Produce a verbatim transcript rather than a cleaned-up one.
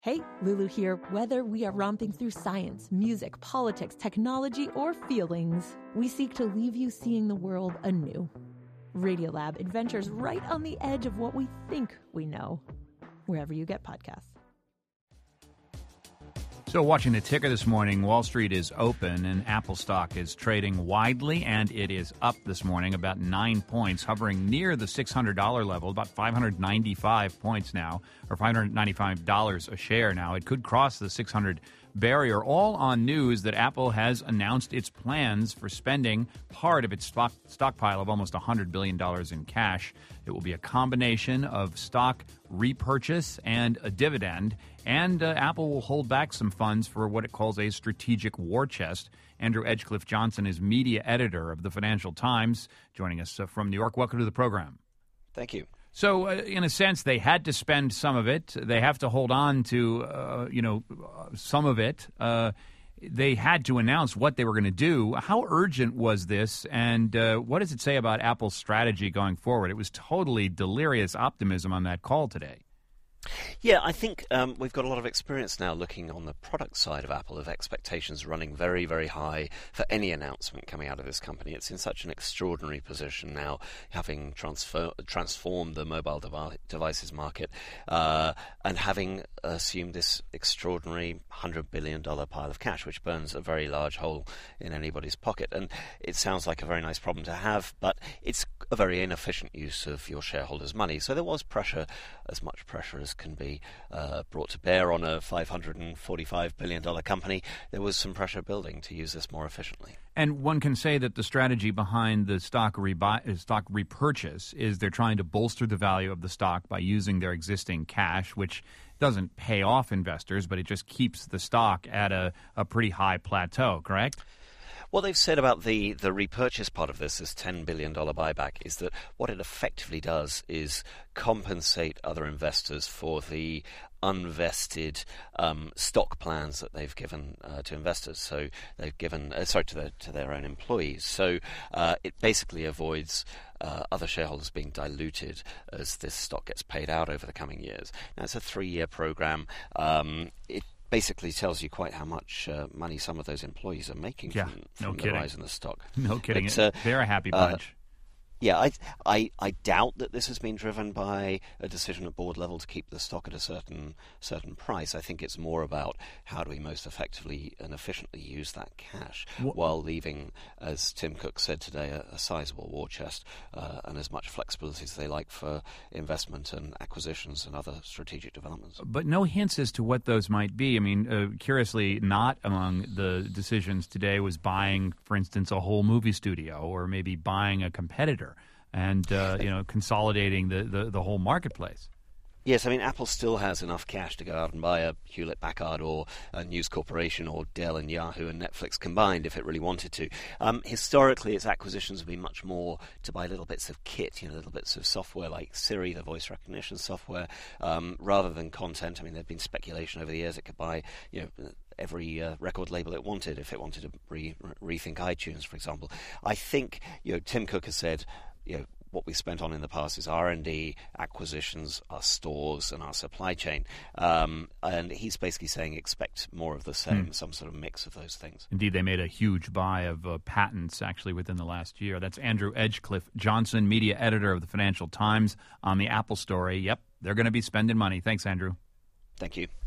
Hey, Lulu here. Whether we are romping through science, music, politics, technology, or feelings, we seek to leave you seeing the world anew. Radiolab adventures right on the edge of what we think we know, wherever you get podcasts. So watching the ticker this morning, Wall Street is open and Apple stock is trading widely, and it is up this morning about nine points, hovering near the six hundred dollars level, about five hundred ninety-five points now, or five hundred ninety-five dollars a share now. It could cross the six hundred barrier, all on news that Apple has announced its plans for spending part of its stock, stockpile of almost one hundred billion dollars in cash. It will be a combination of stock repurchase and a dividend, and uh, Apple will hold back some funds for what it calls a strategic war chest. Andrew Edgecliffe-Johnson is media editor of the Financial Times, joining us uh, from New York. Welcome to the program. Thank you. So, uh, in a sense, they had to spend some of it. They have to hold on to, uh, you know, some of it. Uh, they had to announce what they were going to do. How urgent was this, and uh, what does it say about Apple's strategy going forward? It was totally delirious optimism on that call today. Yeah, I think um, we've got a lot of experience now looking on the product side of Apple, of expectations running very, very high for any announcement coming out of this company. It's in such an extraordinary position now, having transfer, transformed the mobile devi- devices market uh, and having assumed this extraordinary one hundred billion dollars pile of cash, which burns a very large hole in anybody's pocket. And it sounds like a very nice problem to have, but it's a very inefficient use of your shareholders' money. So there was pressure, as much pressure as can be uh, brought to bear on a five hundred forty-five billion dollars company. There was some pressure building to use this more efficiently. And one can say that the strategy behind the stock, rebuy, stock repurchase is they're trying to bolster the value of the stock by using their existing cash, which doesn't pay off investors, but it just keeps the stock at a, a pretty high plateau, correct? What they've said about the, the repurchase part of this, this ten billion dollars buyback, is that what it effectively does is compensate other investors for the unvested um, stock plans that they've given uh, to investors. So they've given, uh, sorry, to their, to their own employees. So uh, it basically avoids uh, other shareholders being diluted as this stock gets paid out over the coming years. Now, it's a three-year program. Um, it basically tells you quite how much uh, money some of those employees are making yeah, from, from no the kidding. rise in the stock. No kidding. But, uh, They're a happy bunch. Uh, Yeah, I, I I doubt that this has been driven by a decision at board level to keep the stock at a certain certain price. I think it's more about how do we most effectively and efficiently use that cash what? while leaving, as Tim Cook said today, a, a sizable war chest uh, and as much flexibility as they like for investment and acquisitions and other strategic developments. But no hints as to what those might be. I mean, uh, curiously, not among the decisions today was buying, for instance, a whole movie studio or maybe buying a competitor. And, uh, you know, consolidating the, the, the whole marketplace. Yes, I mean, Apple still has enough cash to go out and buy a Hewlett-Packard or a News Corporation or Dell and Yahoo and Netflix combined if it really wanted to. Um, historically, its acquisitions have been much more to buy little bits of kit, you know, little bits of software like Siri, the voice recognition software, um, rather than content. I mean, there's been speculation over the years it could buy, you know, every uh, record label it wanted if it wanted to re- rethink iTunes, for example. I think, you know, Tim Cook has said, you know, what we've spent on in the past is R and D, acquisitions, our stores, and our supply chain. Um, and he's basically saying expect more of the same, mm. some sort of mix of those things. Indeed, they made a huge buy of uh, patents, actually, within the last year. That's Andrew Edgecliffe-Johnson, media editor of the Financial Times, on the Apple story. Yep, they're going to be spending money. Thanks, Andrew. Thank you.